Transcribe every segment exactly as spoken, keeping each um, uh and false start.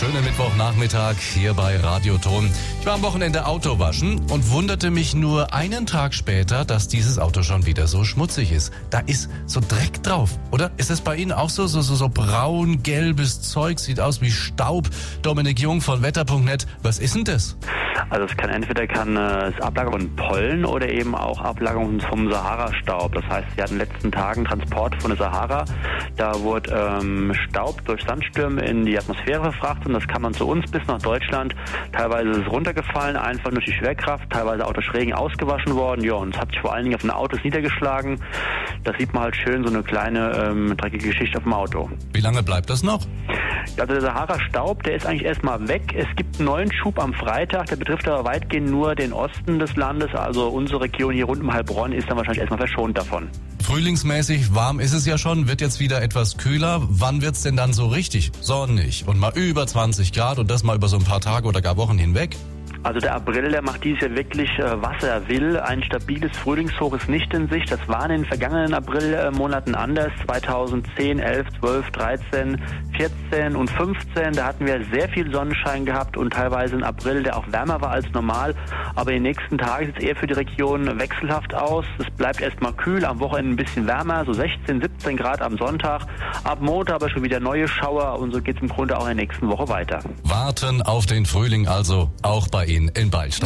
Schönen Mittwochnachmittag hier bei Radioton. Ich war am Wochenende Auto waschen und wunderte mich nur einen Tag später, dass dieses Auto schon wieder so schmutzig ist. Da ist so Dreck drauf, oder? Ist es bei Ihnen auch so? So, so, so braun-gelbes Zeug, sieht aus wie Staub. Dominik Jung von wetter punkt net. Was ist denn das? Also es kann entweder kann es Ablagerung von Pollen oder eben auch Ablagerung vom Sahara-Staub. Das heißt, wir hatten in den letzten Tagen Transport von der Sahara. Da wurde ähm, Staub durch Sandstürme in die Atmosphäre verfrachtet und das kann man zu uns bis nach Deutschland. Teilweise ist es runtergefallen, einfach durch die Schwerkraft, teilweise Autos schrägen ausgewaschen worden. Ja, und es hat sich vor allen Dingen auf den Autos niedergeschlagen. Da sieht man halt schön so eine kleine ähm, dreckige Geschichte auf dem Auto. Wie lange bleibt das noch? Also der Sahara-Staub, der ist eigentlich erstmal weg. Es gibt einen neuen Schub am Freitag, der betrifft aber weitgehend nur den Osten des Landes. Also unsere Region hier rund um Heilbronn ist dann wahrscheinlich erstmal verschont davon. Frühlingsmäßig warm ist es ja schon, wird jetzt wieder etwas kühler. Wann wird's denn dann so richtig sonnig und mal über zwanzig Grad und das mal über so ein paar Tage oder gar Wochen hinweg? Also der April, der macht dieses Jahr wirklich, äh, was er will. Ein stabiles Frühlingshoch ist nicht in Sicht. Das war in den vergangenen Aprilmonaten anders. zweitausendzehn, elf, zwölf, dreizehn, vierzehn und fünfzehn. Da hatten wir sehr viel Sonnenschein gehabt und teilweise ein April, der auch wärmer war als normal. Aber in den nächsten Tagen sieht es eher für die Region wechselhaft aus. Es bleibt erstmal kühl, am Wochenende ein bisschen wärmer, so sechzehn, siebzehn Grad am Sonntag. Ab Montag aber schon wieder neue Schauer und so geht es im Grunde auch in der nächsten Woche weiter. Warten auf den Frühling also, auch bei Ihnen in Beilstein.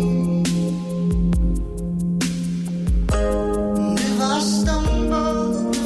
Stumble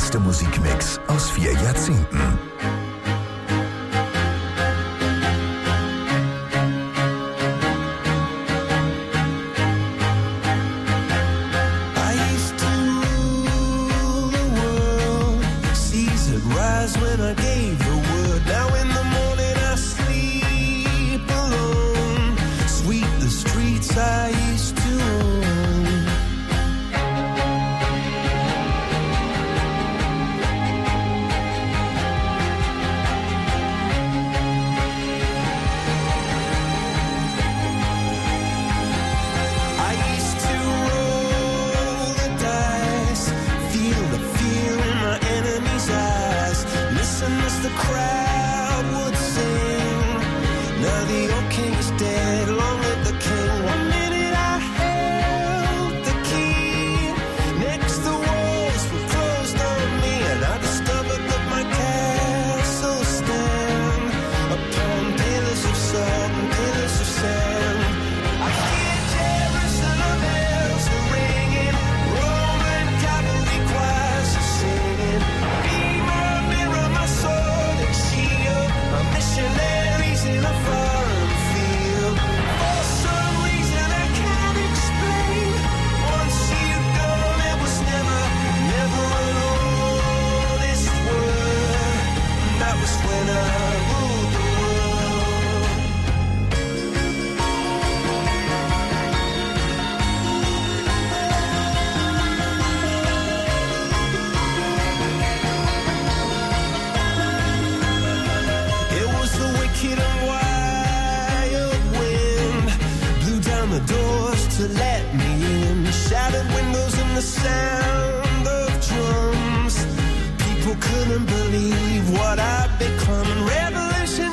beste Musikmix aus vier Jahrzehnten. When I gave the word, now in the morning I sleep alone. Sweep the streets I used to own. I used to roll the dice, feel the fear in my enemy's eyes. Listen as the crowd would sing. Now the old king is dead, long live the king. One minute I held the key. Next the walls were closed on me, and I discovered that my castle stand upon pillars of salt and pillars of sand. I hear Jerusalem bells are ringing, Roman cavalry choirs are singing. Be my mirror, my sword and shield, my missionaries in a foreign field. For some reason I can't explain, once you've gone it was never, never an honest word. That was when I ruled the world. It was the wicked and wild wind, blew down the doors to let me in, shattered windows and the sound of drums. People couldn't believe what I'd become. Revolutionaries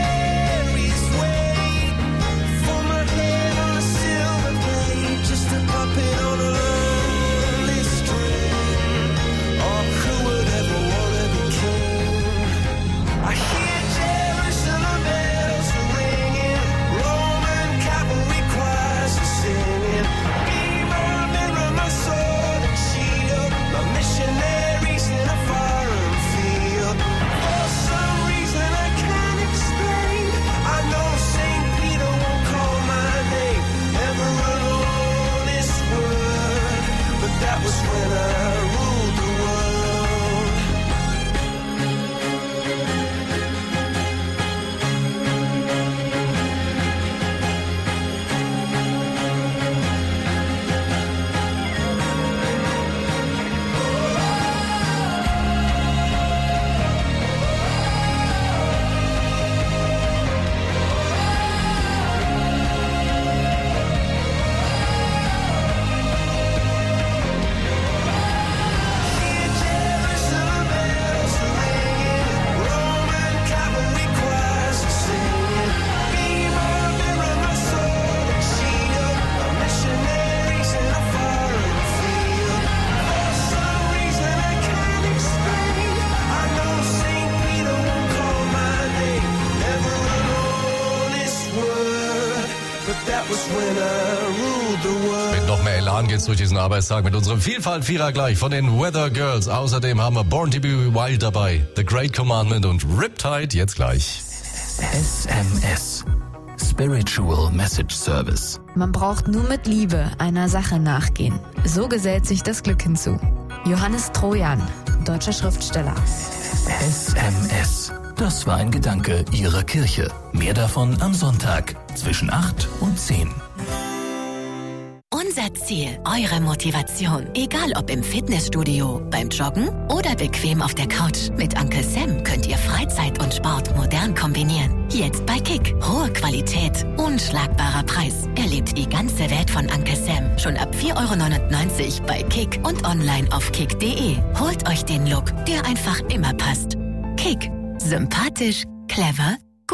wait for my head on a silver blade, just a puppet on a lonely string. Oh, who would ever want to be king? I hear Jerusalem bells are ringing, Roman cavalry choirs are singing. Be my mirror, my sword and shield, my missionaries in a foreign field. For some reason I can't explain, I know Saint Peter won't call my name, never an honest word, but that was when I ruled the world. Hear Jerusalem bells are ringing, Roman cavalry choirs are singing. Be my mirror, my sword and shield, my missionaries in a foreign field. For some reason I can't explain, I know Saint Peter won't call my name, never an honest word, but that was when I ruled the world. Mit noch mehr Elan geht's durch diesen Arbeitstag mit unserem Vielfalt-Vierer gleich von den Weather Girls. Außerdem haben wir Born to be Wild dabei, The Great Commandment und Riptide jetzt gleich. S M S. Spiritual Message Service. Man braucht nur mit Liebe einer Sache nachgehen. So gesellt sich das Glück hinzu. Johannes Trojan, deutscher Schriftsteller. S M S. Das war ein Gedanke Ihrer Kirche. Mehr davon am Sonntag zwischen acht und zehn. Unser Ziel, eure Motivation. Egal ob im Fitnessstudio, beim Joggen oder bequem auf der Couch. Mit Uncle Sam könnt ihr Freizeit und Sport modern kombinieren. Jetzt bei Kick. Hohe Qualität, unschlagbarer Preis. Erlebt die ganze Welt von Uncle Sam schon ab vier Euro neunundneunzig bei Kick und online auf kick punkt de. Holt euch den Look, der einfach immer passt. Kick. Sympathisch, clever, gut.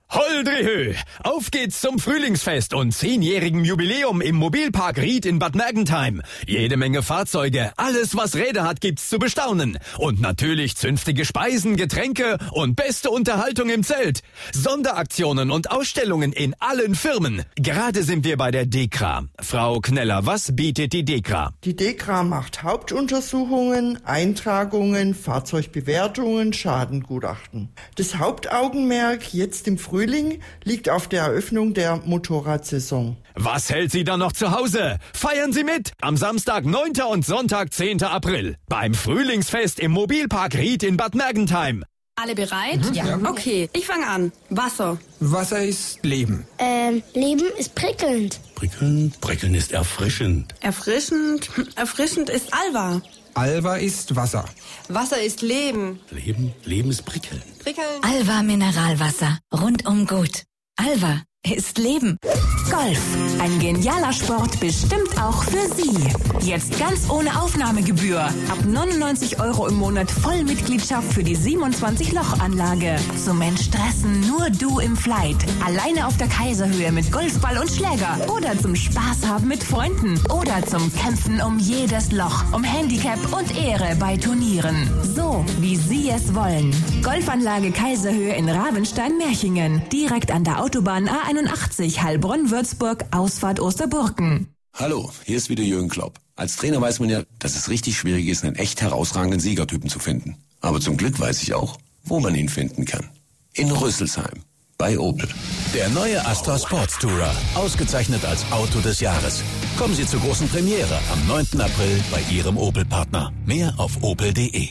Holdrihö! Auf geht's zum Frühlingsfest und zehnjährigem Jubiläum im Mobilpark Ried in Bad Mergentheim. Jede Menge Fahrzeuge, alles was Räder hat gibt's zu bestaunen. Und natürlich zünftige Speisen, Getränke und beste Unterhaltung im Zelt. Sonderaktionen und Ausstellungen in allen Firmen. Gerade sind wir bei der DEKRA. Frau Kneller, was bietet die DEKRA? Die DEKRA macht Hauptuntersuchungen, Eintragungen, Fahrzeugbewertungen, Schadengutachten. Das Hauptaugenmerk jetzt im Frühling liegt auf der Eröffnung der Motorradsaison. Was hält Sie dann noch zu Hause? Feiern Sie mit! Am Samstag, neunten und Sonntag, zehnten April. Beim Frühlingsfest im Mobilpark Ried in Bad Mergentheim. Alle bereit? Mhm. Ja. Okay, ich fange an. Wasser. Wasser ist Leben. Ähm, Leben ist prickelnd. Prickelnd? Prickelnd ist erfrischend. Erfrischend? Erfrischend ist Alva. Alva ist Wasser. Wasser ist Leben. Leben? Leben ist prickelnd. Prickelnd. Alva Mineralwasser. Rundum gut. Alva ist Leben. Golf. Ein genialer Sport, bestimmt auch für Sie. Jetzt ganz ohne Aufnahmegebühr. Ab neunundneunzig Euro im Monat Vollmitgliedschaft für die siebenundzwanzig Loch Anlage. Zum Entstressen nur du im Flight. Alleine auf der Kaiserhöhe mit Golfball und Schläger. Oder zum Spaß haben mit Freunden. Oder zum Kämpfen um jedes Loch. Um Handicap und Ehre bei Turnieren. So, wie Sie es wollen. Golfanlage Kaiserhöhe in Ravenstein-Merchingen. Direkt an der Autobahn A einundachtzig Heilbronn-Würzburg, Ausfahrt Osterburken. Hallo, hier ist wieder Jürgen Klopp. Als Trainer weiß man ja, dass es richtig schwierig ist, einen echt herausragenden Siegertypen zu finden. Aber zum Glück weiß ich auch, wo man ihn finden kann. In Rüsselsheim. Bei Opel. Der neue Astra Sports Tourer. Ausgezeichnet als Auto des Jahres. Kommen Sie zur großen Premiere am neunten April bei Ihrem Opel-Partner. Mehr auf opel punkt de.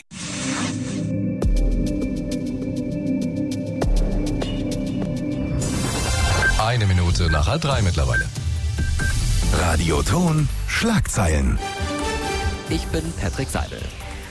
Eine Minute nach halb drei mittlerweile. Radioton Schlagzeilen. Ich bin Patrick Seidel.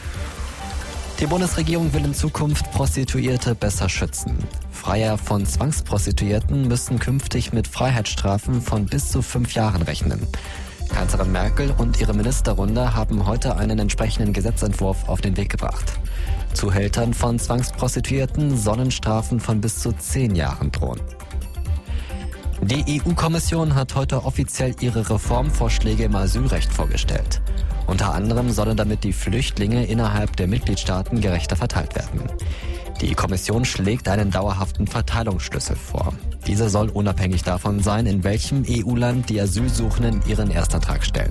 Die Bundesregierung will in Zukunft Prostituierte besser schützen. Freier von Zwangsprostituierten müssen künftig mit Freiheitsstrafen von bis zu fünf Jahren rechnen. Kanzlerin Merkel und ihre Ministerrunde haben heute einen entsprechenden Gesetzentwurf auf den Weg gebracht. Zuhältern von Zwangsprostituierten sollen Strafen von bis zu zehn Jahren drohen. Die E U-Kommission hat heute offiziell ihre Reformvorschläge im Asylrecht vorgestellt. Unter anderem sollen damit die Flüchtlinge innerhalb der Mitgliedstaaten gerechter verteilt werden. Die Kommission schlägt einen dauerhaften Verteilungsschlüssel vor. Dieser soll unabhängig davon sein, in welchem E U-Land die Asylsuchenden ihren Erstantrag stellen.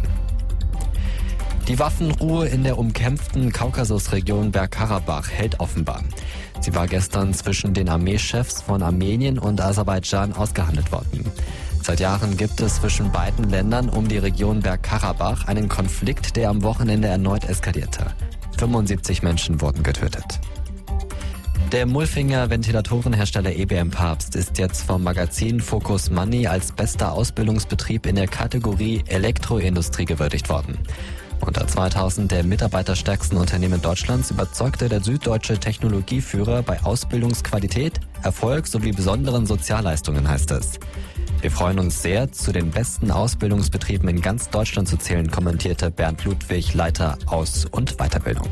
Die Waffenruhe in der umkämpften Kaukasusregion Bergkarabach hält offenbar. Sie war gestern zwischen den Armeechefs von Armenien und Aserbaidschan ausgehandelt worden. Seit Jahren gibt es zwischen beiden Ländern um die Region Bergkarabach einen Konflikt, der am Wochenende erneut eskalierte. fünfundsiebzig Menschen wurden getötet. Der Mulfinger Ventilatorenhersteller E B M Papst ist jetzt vom Magazin Focus Money als bester Ausbildungsbetrieb in der Kategorie Elektroindustrie gewürdigt worden. Unter zweitausend der mitarbeiterstärksten Unternehmen Deutschlands überzeugte der süddeutsche Technologieführer bei Ausbildungsqualität, Erfolg sowie besonderen Sozialleistungen, heißt es. Wir freuen uns sehr, zu den besten Ausbildungsbetrieben in ganz Deutschland zu zählen, kommentierte Bernd Ludwig, Leiter Aus- und Weiterbildung.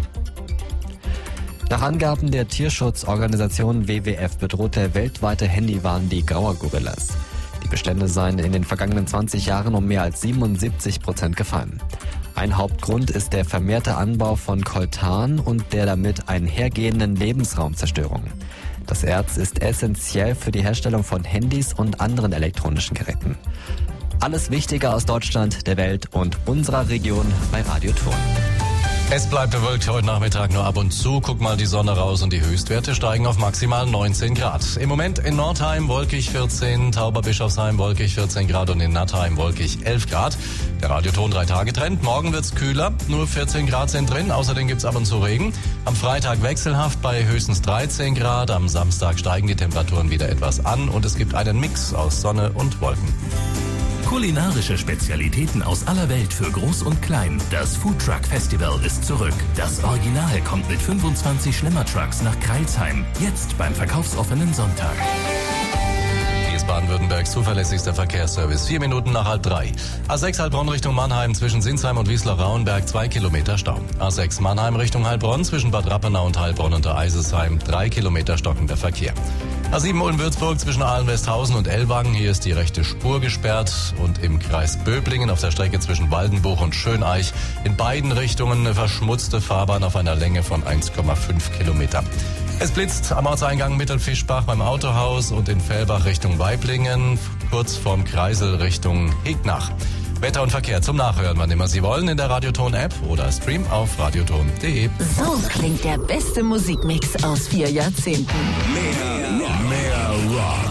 Nach Angaben der Tierschutzorganisation W W F bedroht der weltweite Handywahn die Grauer-Gorillas. Die Bestände seien in den vergangenen zwanzig Jahren um mehr als siebenundsiebzig Prozent gefallen. Ein Hauptgrund ist der vermehrte Anbau von Coltan und der damit einhergehenden Lebensraumzerstörung. Das Erz ist essentiell für die Herstellung von Handys und anderen elektronischen Geräten. Alles Wichtige aus Deutschland, der Welt und unserer Region bei Radio Turn. Es bleibt bewölkt heute Nachmittag nur ab und zu. Guck mal die Sonne raus und die Höchstwerte steigen auf maximal neunzehn Grad. Im Moment in Nordheim wolkig vierzehn, Tauberbischofsheim wolkig vierzehn Grad und in Nattheim wolkig elf Grad. Der Radioton drei Tage Trend. Morgen wird's kühler, nur vierzehn Grad sind drin. Außerdem gibt's ab und zu Regen. Am Freitag wechselhaft bei höchstens dreizehn Grad. Am Samstag steigen die Temperaturen wieder etwas an und es gibt einen Mix aus Sonne und Wolken. Kulinarische Spezialitäten aus aller Welt für Groß und Klein. Das Food Truck Festival ist zurück. Das Original kommt mit fünfundzwanzig Schlemmertrucks nach Crailsheim. Jetzt beim verkaufsoffenen Sonntag. Wie es bei Baden-Württembergs zuverlässigster Verkehrsservice. Vier Minuten nach halb drei. A sechs Heilbronn Richtung Mannheim zwischen Sinsheim und Wiesler-Rauenberg zwei Kilometer Stau. A sechs Mannheim Richtung Heilbronn zwischen Bad Rappenau und Heilbronn unter Eisesheim drei Kilometer stockender Verkehr. A sieben Ulm-Würzburg zwischen Ahlen-Westhausen und Ellwangen. Hier ist die rechte Spur gesperrt und im Kreis Böblingen auf der Strecke zwischen Waldenbuch und Schöneich in beiden Richtungen eine verschmutzte Fahrbahn auf einer Länge von eins Komma fünf Kilometer. Es blitzt am Ortseingang Mittelfischbach beim Autohaus und in Fellbach Richtung Weiblingen, kurz vorm Kreisel Richtung Hegnach. Wetter und Verkehr zum Nachhören, wann immer Sie wollen, in der Radioton-App oder Stream auf radioton punkt de. So klingt der beste Musikmix aus vier Jahrzehnten. Mehr, mehr Rock.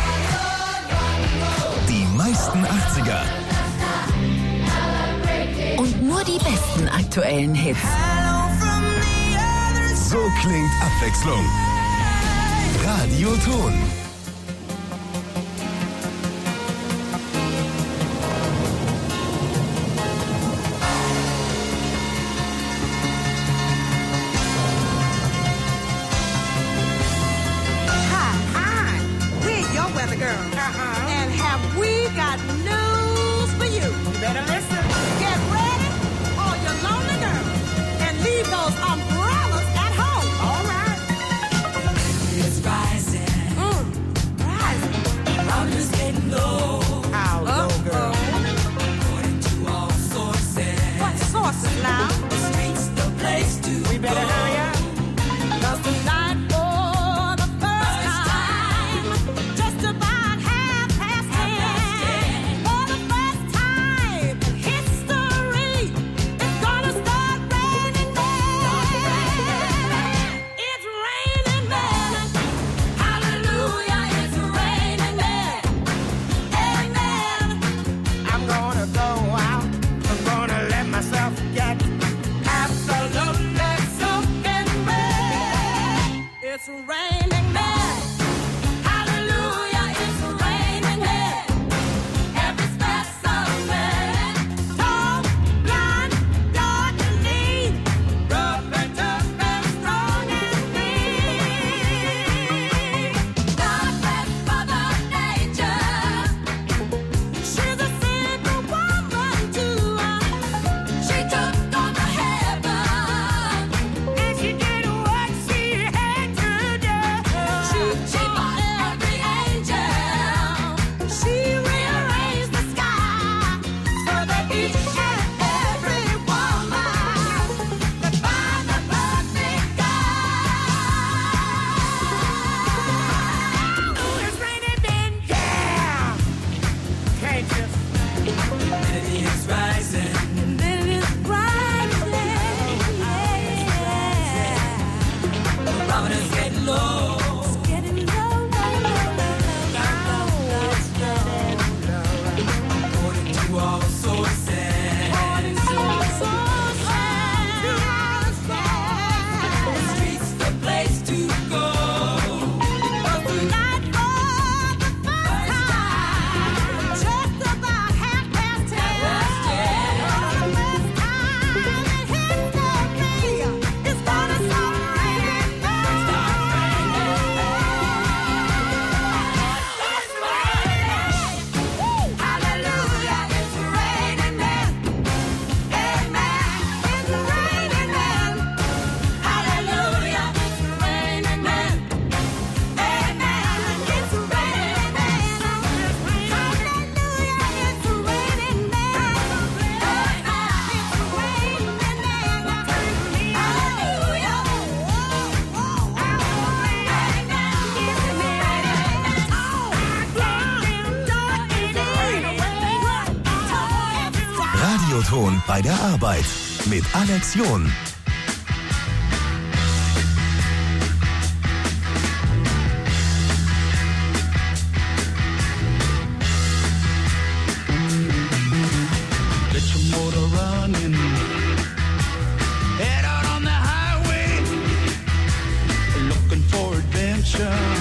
Die meisten achtziger. Und nur die besten aktuellen Hits. So klingt Abwechslung. Radioton. Radioton bei der Arbeit mit Alex John. Get your motor running. Head out on the highway. Looking for adventure.